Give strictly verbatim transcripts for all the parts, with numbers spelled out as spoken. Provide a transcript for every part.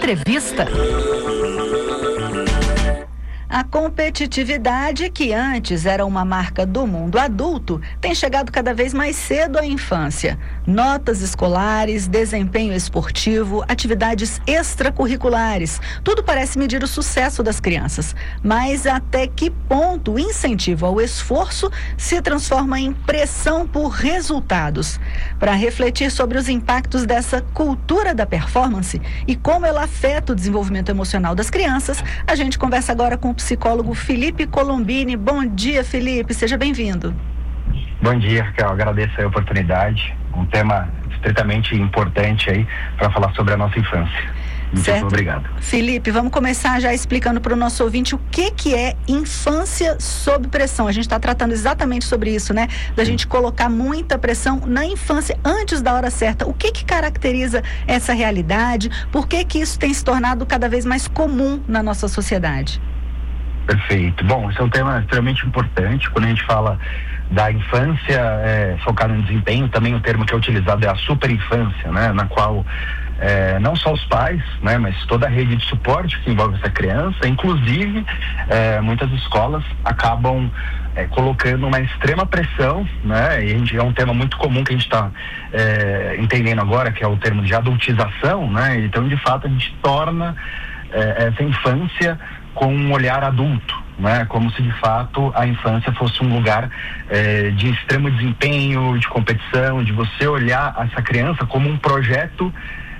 Entrevista. A competitividade, que antes era uma marca do mundo adulto, tem chegado cada vez mais cedo à infância. Notas escolares, desempenho esportivo, atividades extracurriculares, tudo parece medir o sucesso das crianças. Mas até que ponto o incentivo ao esforço se transforma em pressão por resultados? Para refletir sobre os impactos dessa cultura da performance e como ela afeta o desenvolvimento emocional das crianças, a gente conversa agora com o psicólogo Felipe Colombini. Bom dia, Felipe, seja bem-vindo. Bom dia, Raquel, agradeço a oportunidade, um tema estritamente importante aí para falar sobre a nossa infância. Muito certo. Obrigado. Felipe, vamos começar já explicando para o nosso ouvinte o que que é infância sob pressão. A gente está tratando exatamente sobre isso, né? Da gente colocar muita pressão na infância antes da hora certa. O que que caracteriza essa realidade? Por que que isso tem se tornado cada vez mais comum na nossa sociedade? Perfeito. Bom, esse é um tema extremamente importante. Quando a gente fala da infância é, focada no desempenho, também o termo que é utilizado é a superinfância, né? Na qual é, não só os pais, né? Mas toda a rede de suporte que envolve essa criança, inclusive é, muitas escolas acabam é, colocando uma extrema pressão, né? E a gente, é um tema muito comum que a gente está é, entendendo agora, que é o termo de adultização, né? Então, de fato, a gente torna é, essa infância com um olhar adulto, né? Como se de fato a infância fosse um lugar eh, de extremo desempenho, de competição, de você olhar essa criança como um projeto,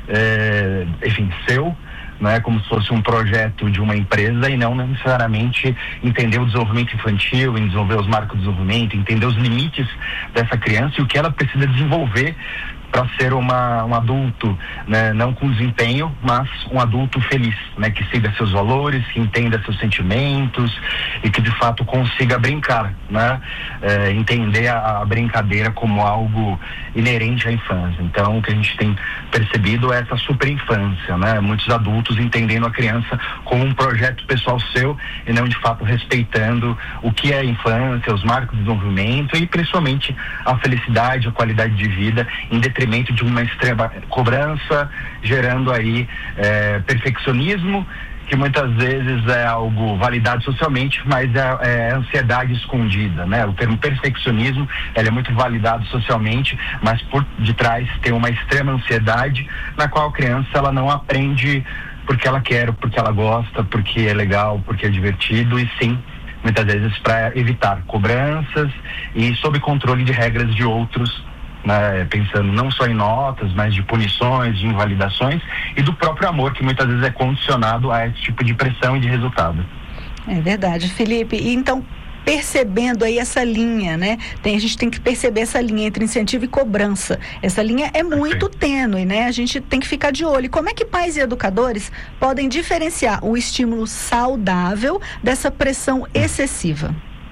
eh, enfim, seu, né? Como se fosse um projeto de uma empresa e não necessariamente entender o desenvolvimento infantil, desenvolver os marcos de desenvolvimento, entender os limites dessa criança e o que ela precisa desenvolver para ser uma, um adulto, né, não com desempenho, mas um adulto feliz, né, que siga seus valores, que entenda seus sentimentos e que de fato consiga brincar, né, é, entender a, a brincadeira como algo inerente à infância. Então, o que a gente tem percebido é essa super infância, né, muitos adultos entendendo a criança como um projeto pessoal seu e não de fato respeitando o que é a infância, os marcos de desenvolvimento e principalmente a felicidade, a qualidade de vida em detrimento de uma extrema cobrança, gerando aí é, perfeccionismo, que muitas vezes é algo validado socialmente, mas é, é ansiedade escondida, né? O termo perfeccionismo, ele é muito validado socialmente, mas por detrás tem uma extrema ansiedade, na qual a criança ela não aprende porque ela quer, porque ela gosta, porque é legal, porque é divertido, e sim, muitas vezes para evitar cobranças e sob controle de regras de outros, né, pensando não só em notas, mas de punições, de invalidações e do próprio amor, que muitas vezes é condicionado a esse tipo de pressão e de resultado. É verdade, Felipe. E então, percebendo aí essa linha, né? Tem, a gente tem que perceber essa linha entre incentivo e cobrança. Essa linha é muito tênue, né? A gente tem que ficar de olho. E como é que pais e educadores podem diferenciar o estímulo saudável dessa pressão excessiva?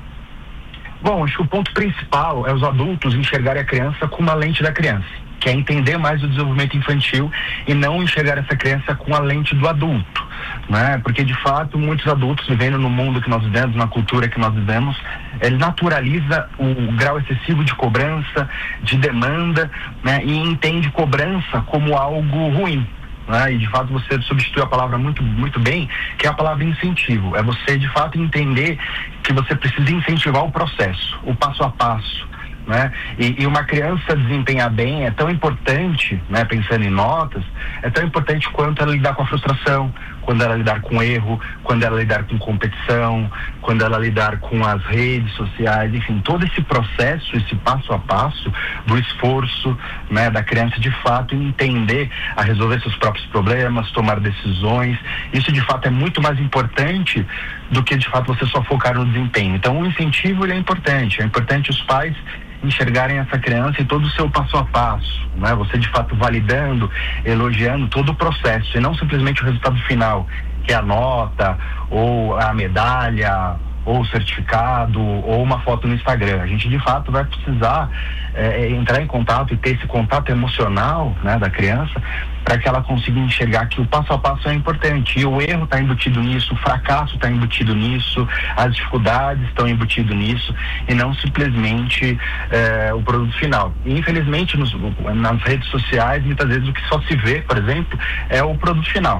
Bom, acho que o ponto principal é os adultos enxergarem a criança com uma lente da criança, que é entender mais o desenvolvimento infantil e não enxergar essa criança com a lente do adulto, né? Porque de fato muitos adultos vivendo no mundo que nós vivemos, na cultura que nós vivemos, ele naturaliza o grau excessivo de cobrança, de demanda, né? E entende cobrança como algo ruim. Né? E de fato você substitui a palavra muito, muito bem, que é a palavra incentivo. É você de fato entender que você precisa incentivar o processo, o passo a passo, né? E, e uma criança desempenhar bem é tão importante, né? Pensando em notas, é tão importante quanto ela lidar com a frustração, quando ela lidar com erro, quando ela lidar com competição, quando ela lidar com as redes sociais, enfim, todo esse processo, esse passo a passo do esforço, né, da criança de fato entender a resolver seus próprios problemas, tomar decisões. Isso de fato é muito mais importante do que de fato você só focar no desempenho. Então o incentivo ele é importante, é importante os pais enxergarem essa criança em todo o seu passo a passo, né? Você de fato validando, elogiando todo o processo e não simplesmente o resultado final, que é a nota, ou a medalha, ou o certificado, ou uma foto no Instagram. A gente de fato vai precisar é, entrar em contato e ter esse contato emocional, né, da criança, para que ela consiga enxergar que o passo a passo é importante, e o erro está embutido nisso, o fracasso está embutido nisso, as dificuldades estão embutidas nisso, e não simplesmente é, o produto final. E infelizmente nos, nas redes sociais, muitas vezes o que só se vê, por exemplo, é o produto final.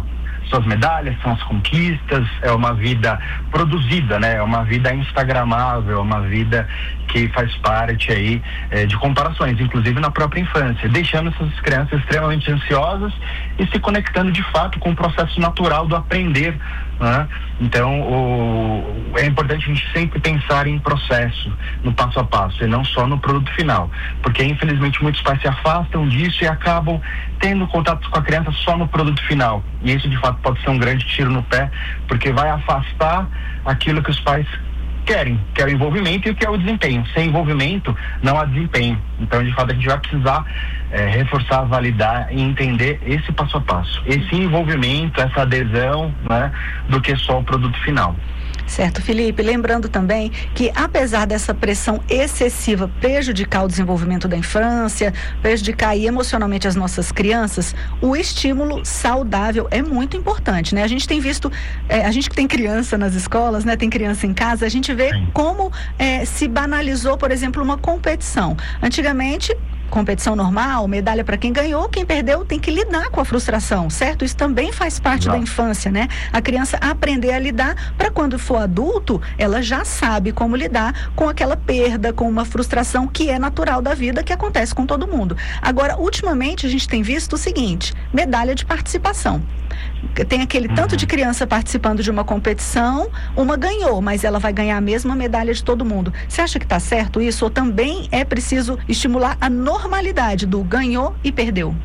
suas medalhas, são as conquistas, é uma vida produzida, né? É uma vida instagramável, é uma vida que faz parte aí é, de comparações, inclusive na própria infância, deixando essas crianças extremamente ansiosas e se conectando de fato com o processo natural do aprender, né? Então o, é importante a gente sempre pensar em processo, no passo a passo, e não só no produto final, porque infelizmente muitos pais se afastam disso e acabam tendo contato com a criança só no produto final, e isso de fato pode ser um grande tiro no pé, porque vai afastar aquilo que os pais querem, que é o envolvimento e o que é o desempenho. Sem envolvimento não há desempenho. Então, de fato, a gente vai precisar é, reforçar, validar e entender esse passo a passo, esse envolvimento, essa adesão, né, do que só o produto final. Certo, Felipe. Lembrando também que, apesar dessa pressão excessiva prejudicar o desenvolvimento da infância, prejudicar aí emocionalmente as nossas crianças, o estímulo saudável é muito importante, né? A gente tem visto, é, a gente que tem criança nas escolas, né? Tem criança em casa, a gente vê Sim. como é, se banalizou, por exemplo, uma competição. Antigamente, competição normal, medalha para quem ganhou, quem perdeu tem que lidar com a frustração, certo? Isso também faz parte Não. da infância, né? A criança aprender a lidar para quando for adulto, ela já sabe como lidar com aquela perda, com uma frustração que é natural da vida, que acontece com todo mundo. Agora, ultimamente, a gente tem visto o seguinte, medalha de participação. Tem aquele uhum. tanto de criança participando de uma competição, uma ganhou, mas ela vai ganhar a mesma medalha de todo mundo. Você acha que está certo isso? Ou também é preciso estimular a normalidade do ganhou e perdeu?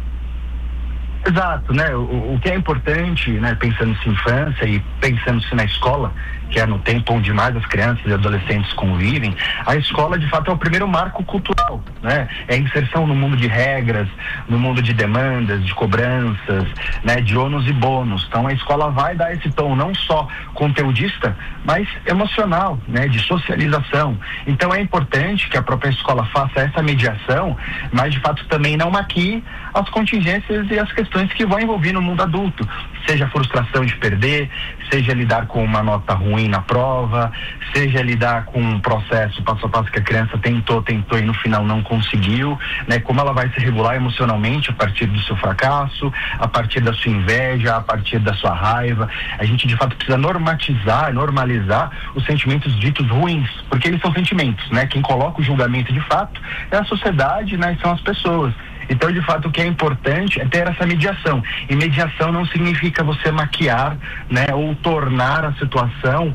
Exato, né? O, o que é importante, né, pensando-se em infância e pensando-se na escola, que é no tempo onde mais as crianças e adolescentes convivem, a escola de fato é o primeiro marco cultural, né? É a inserção no mundo de regras, no mundo de demandas, de cobranças, né, de ônus e bônus. Então a escola vai dar esse tom não só conteudista, mas emocional, né, de socialização. Então é importante que a própria escola faça essa mediação, mas de fato também não maquie as contingências e as questões que vão envolver no mundo adulto, seja a frustração de perder, seja lidar com uma nota ruim na prova, seja lidar com um processo passo a passo que a criança tentou, tentou e no final não conseguiu, né? Como ela vai se regular emocionalmente a partir do seu fracasso, a partir da sua inveja, a partir da sua raiva. A gente de fato precisa normatizar, normalizar os sentimentos ditos ruins, porque eles são sentimentos, né? Quem coloca o julgamento de fato é a sociedade, né? São as pessoas. Então, de fato, o que é importante é ter essa mediação. E mediação não significa você maquiar, né, ou tornar a situação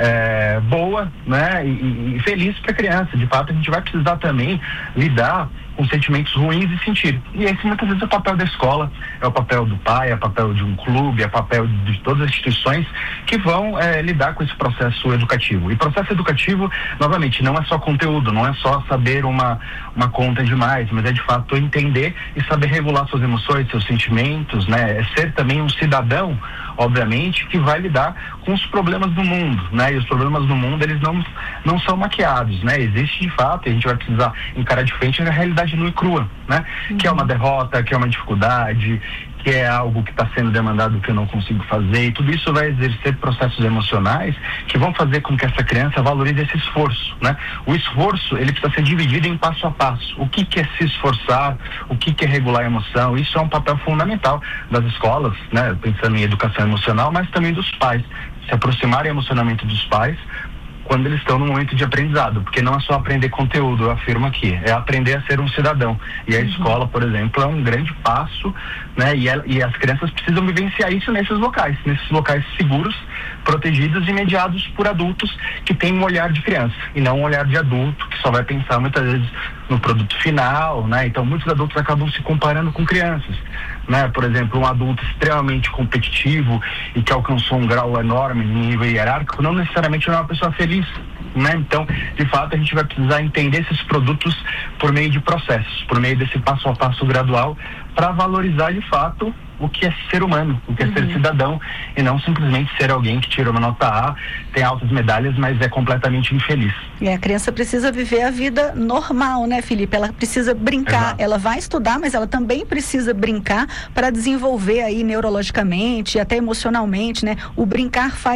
é, boa, né, e, e feliz para a criança. De fato, a gente vai precisar também lidar com sentimentos ruins e sentir. E esse muitas vezes é o papel da escola, é o papel do pai, é o papel de um clube, é o papel de todas as instituições que vão é, lidar com esse processo educativo. E processo educativo, novamente, não é só conteúdo, não é só saber uma, uma conta demais, mas é de fato entender e saber regular suas emoções, seus sentimentos, né? É ser também um cidadão, obviamente, que vai lidar com os problemas do mundo, né? E os problemas do mundo, eles não, não são maquiados, né? Existe de fato, e a gente vai precisar encarar de frente a realidade nua e crua, né? Uhum. Que é uma derrota, que é uma dificuldade, que é algo que está sendo demandado que eu não consigo fazer, e tudo isso vai exercer processos emocionais que vão fazer com que essa criança valorize esse esforço, né? O esforço, ele precisa ser dividido em passo a passo. O que que é se esforçar, o que que é regular a emoção, isso é um papel fundamental das escolas, né? Pensando em educação emocional, mas também dos pais, se aproximarem emocionalmente dos pais quando eles estão no momento de aprendizado, porque não é só aprender conteúdo, eu afirmo aqui, é aprender a ser um cidadão. E a uhum. escola, por exemplo, é um grande passo, né? E, ela, e as crianças precisam vivenciar isso nesses locais, nesses locais seguros, protegidos e mediados por adultos que têm um olhar de criança, e não um olhar de adulto, que só vai pensar muitas vezes no produto final, né? Então muitos adultos acabam se comparando com crianças, né? Por exemplo, um adulto extremamente competitivo e que alcançou um grau enorme em nível hierárquico, não necessariamente é uma pessoa feliz, né? Então, de fato, a gente vai precisar entender esses produtos por meio de processos, por meio desse passo a passo gradual, para valorizar de fato o que é ser humano, o que é uhum. ser cidadão, e não simplesmente ser alguém que tirou uma nota A, tem altas medalhas, mas é completamente infeliz. E a criança precisa viver a vida normal, né, Felipe? Ela precisa brincar, Exato. Ela vai estudar, mas ela também precisa brincar para desenvolver aí neurologicamente e até emocionalmente, né? O brincar faz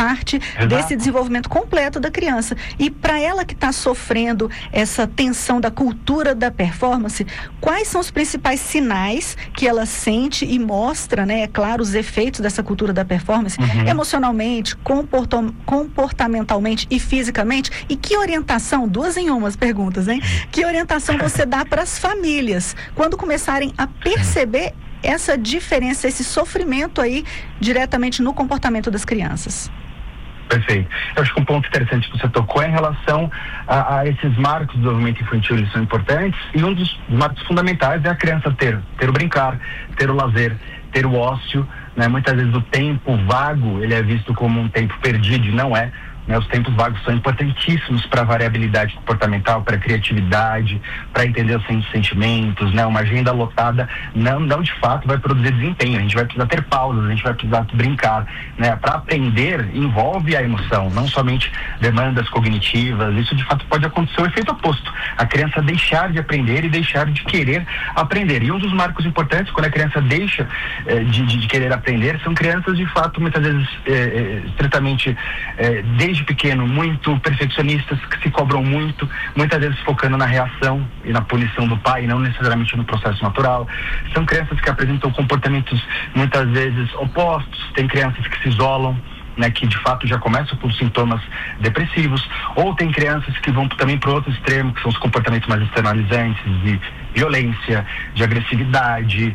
parte Exato. desse desenvolvimento completo da criança. E para ela que está sofrendo essa tensão da cultura da performance, quais são os principais sinais que ela sente e mostra, né, é claro, os efeitos dessa cultura da performance, uhum. emocionalmente, comporto, comportamentalmente e fisicamente? E que orientação, duas em umas perguntas, hein? Que orientação você dá para as famílias quando começarem a perceber essa diferença, esse sofrimento aí diretamente no comportamento das crianças? Perfeito. Eu acho que um ponto interessante que você tocou é em relação a, a esses marcos do desenvolvimento infantil, eles são importantes, e um dos marcos fundamentais é a criança ter, ter o brincar, ter o lazer, ter o ócio, né? Muitas vezes o tempo vago, ele é visto como um tempo perdido, e não é. Né, os tempos vagos são importantíssimos para a variabilidade comportamental, para a criatividade, para entender os sentimentos, né? Uma agenda lotada não, não de fato vai produzir desempenho. A gente vai precisar ter pausas, a gente vai precisar brincar, né? Para aprender envolve a emoção, não somente demandas cognitivas. Isso de fato pode acontecer o efeito oposto, a criança deixar de aprender e deixar de querer aprender. E um dos marcos importantes quando a criança deixa eh, de, de querer aprender são crianças de fato muitas vezes eh, estritamente eh, desde pequeno, muito perfeccionistas, que se cobram muito, muitas vezes focando na reação e na punição do pai, não necessariamente no processo natural. São crianças que apresentam comportamentos muitas vezes opostos, tem crianças que se isolam, né, que de fato já começam por sintomas depressivos, ou tem crianças que vão também para o outro extremo, que são os comportamentos mais externalizantes, de violência, de agressividade,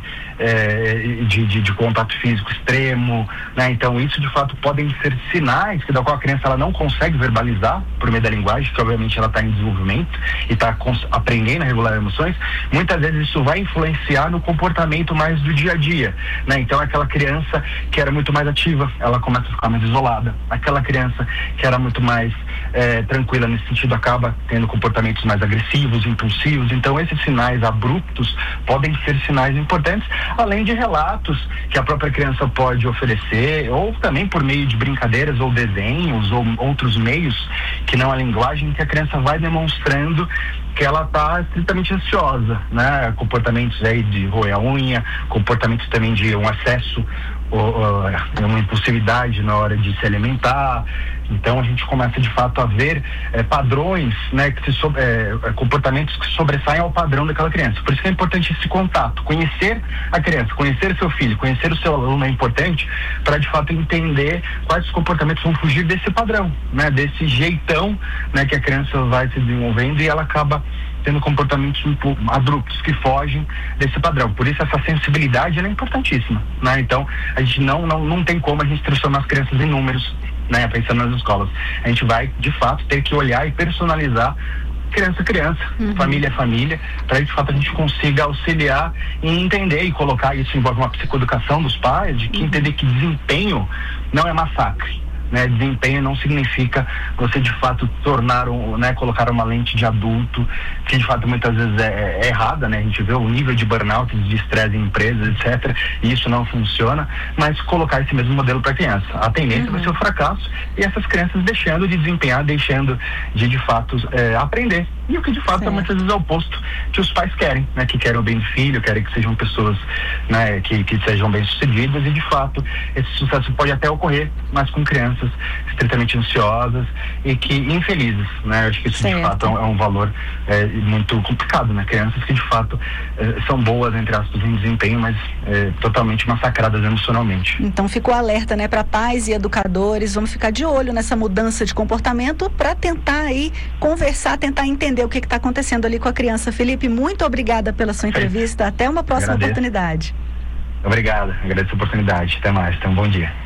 é, de, de, de contato físico extremo, né? Então isso de fato podem ser sinais que da qual a criança ela não consegue verbalizar por meio da linguagem, que obviamente ela está em desenvolvimento e está aprendendo a regular emoções. Muitas vezes isso vai influenciar no comportamento mais do dia a dia, né? Então aquela criança que era muito mais ativa, ela começa a ficar mais isolada. Aquela criança que era muito mais é, tranquila nesse sentido acaba tendo comportamentos mais agressivos, impulsivos. Então esses sinais abruptos podem ser sinais importantes, além de relatos que a própria criança pode oferecer, ou também por meio de brincadeiras ou desenhos ou outros meios que não a linguagem, que a criança vai demonstrando que ela está estritamente ansiosa, né? Comportamentos aí de roer a unha, comportamentos também de um excesso, ou, ou, uma impulsividade na hora de se alimentar. Então a gente começa de fato a ver é, padrões, né, que se so, é, comportamentos que sobressaem ao padrão daquela criança. Por isso que é importante esse contato, conhecer a criança, conhecer seu filho, conhecer o seu aluno é importante para de fato entender quais os comportamentos vão fugir desse padrão, né, desse jeitão, né, que a criança vai se desenvolvendo e ela acaba tendo comportamentos um pouco abruptos que fogem desse padrão. Por isso essa sensibilidade ela é importantíssima, né? Então a gente não, não, não tem como a gente transformar as crianças em números, né, pensando nas escolas. A gente vai, de fato, ter que olhar e personalizar criança a criança, uhum. família a família, para de fato a gente consiga auxiliar e entender e colocar isso envolve uma psicoeducação dos pais, de que uhum. entender que desempenho não é massacre. Né, desempenho não significa você de fato tornar um, né, colocar uma lente de adulto que de fato muitas vezes é, é errada, né? A gente vê o nível de burnout, de estresse em empresas, etcétera, e isso não funciona, mas colocar esse mesmo modelo para a criança, a tendência uhum. vai ser o fracasso e essas crianças deixando de desempenhar, deixando de de fato é, aprender. E o que de fato certo. é muitas vezes é o oposto que os pais querem, né? Que querem o bem do filho, querem que sejam pessoas, né? Que, que sejam bem sucedidas, e de fato esse sucesso pode até ocorrer, mas com crianças estritamente ansiosas e que infelizes, né? Eu acho que isso certo. de fato é um, é um valor é, muito complicado, né? Crianças que de fato é, são boas, entre aspas, em desempenho, mas é, totalmente massacradas emocionalmente. Então ficou alerta, né, para pais e educadores, vamos ficar de olho nessa mudança de comportamento para tentar aí conversar, tentar entender o que está acontecendo ali com a criança. Felipe, muito obrigada pela sua entrevista, até uma próxima Agradeço. oportunidade. Obrigado, agradeço a oportunidade, até mais, então bom dia.